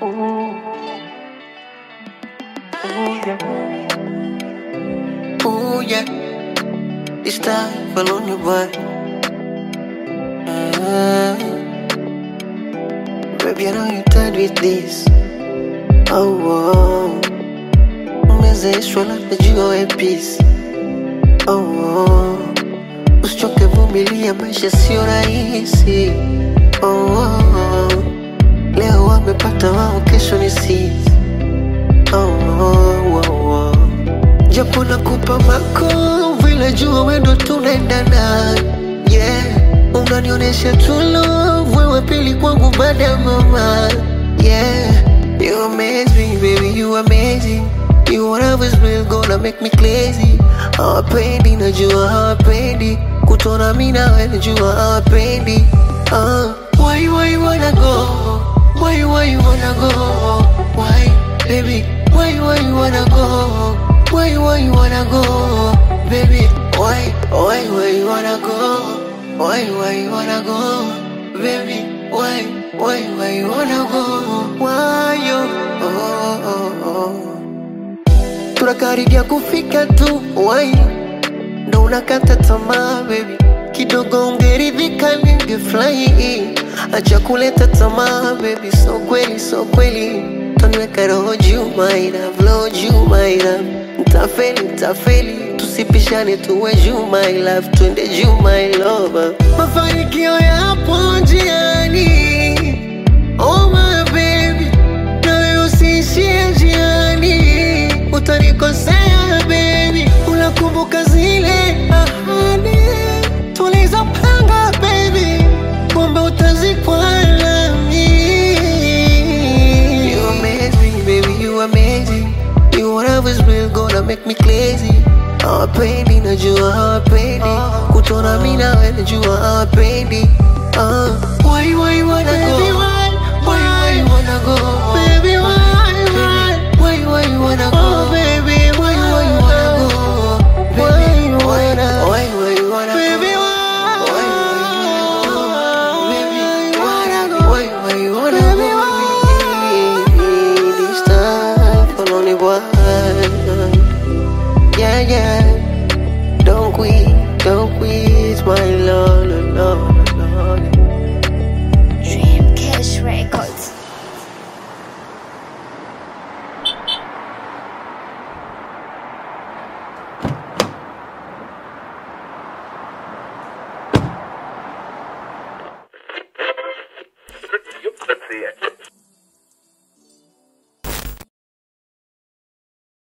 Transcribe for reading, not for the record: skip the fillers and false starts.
Ooh, yeah. Ooh, yeah. This time fell on your boy. Baby, I know you're tired with this. Oh, umezeshwa labda jua ya peace. Oh, usichoke vumilia, maisha sio rahisi. Oh, leo wamepata wao, kesho ni sisi. Oh, japo nakupa mako vile jua wendo tunaendana. Yeah, unanionesha true love, wewe pili kwangu baada ya mama. Yeah, you amaze me, baby, you amazing. You whatever's real gonna make me crazy. Hawapendi, najua hawapendi kutona mimi nawe, najua hawapendi. Why you wanna go? Why you wanna go? Why, baby? Why you wanna go? Why you wanna go? Baby, why you wanna go? Why you wanna go? Baby, why you wanna go? Why you? Tunakaribia kufika tu, why? Ndo unakata tamaa, baby. Kidogo ungeridhika ningefly. Acha kuleta tamaa, baby. So kweli taniweka roho juu, my love, roho juu, my love. Nitafeli, tusipishane tuwe juu, my love. Twende juu, my love. Mafanikio yapo njiani, oh my baby. Nawe usiishie njiani, utanikosea baby. Unakumbuka zile ahadi tulizopanga baby, kumbe utazikwa nami. You amaze me, baby, you amazing. You whatever's real gonna make me crazy. Hawapendi, najua hawapendi kutona mimi nawe, najua hawapendi. Why you wanna go? Why you wanna go? Baby, why you wanna go? Baby, why you wanna go? Baby, why you wanna go? Baby, why you wanna go? This time for only one. Yeah. Don't quit, my love. Dream Cash Records. Let's see it.